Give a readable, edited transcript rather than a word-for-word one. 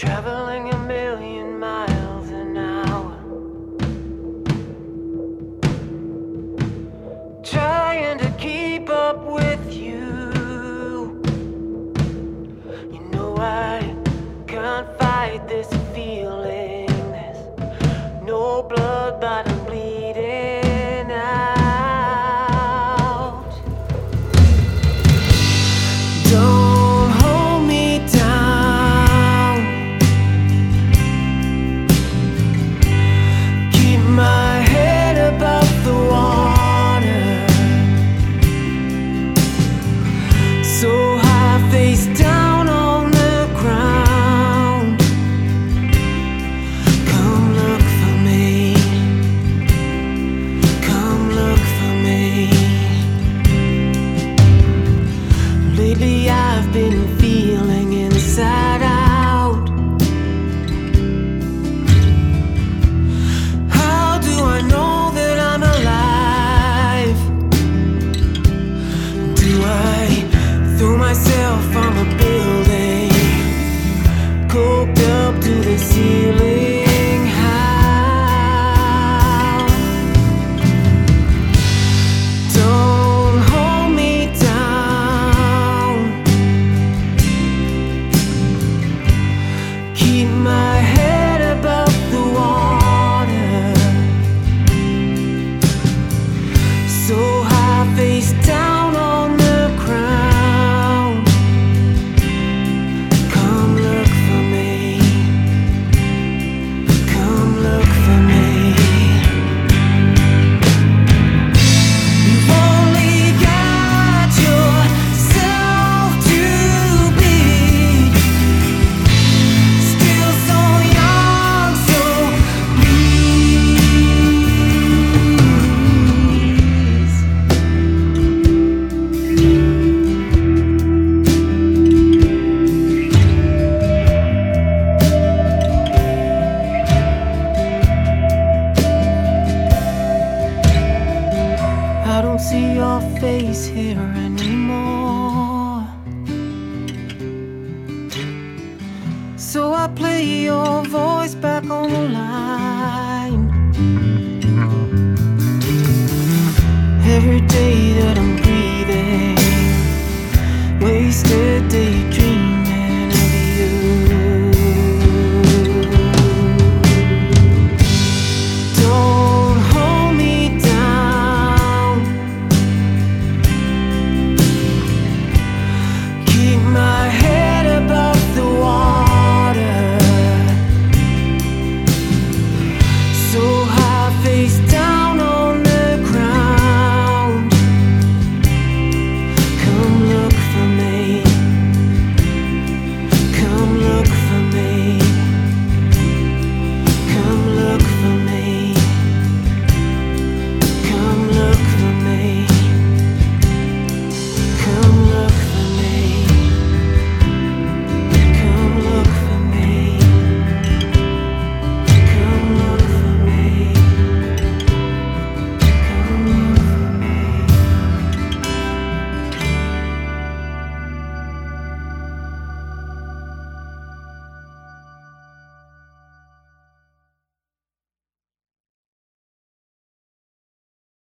traveling a million miles an hour, trying to keep up with you. You know I can't fight this feeling. There's no blood, but I'm bleeding out. Don't hold me down. Keep my head above the water, so high, face down on the ground. Come look for me. Come look for me. Lately I've been feeling inside out. How do I know that I'm alive? Do I throw myself from a building, coked up to the ceiling? How? Don't hold me down. Keep my head above the water, so high, face down on the ground. Come look for me. Come look for me. You've only got yourself to beat. Still so young, so please. I don't see your face here anymore, so I play your voice back on the line. Every day that I'm breathing, wasted daydreaming.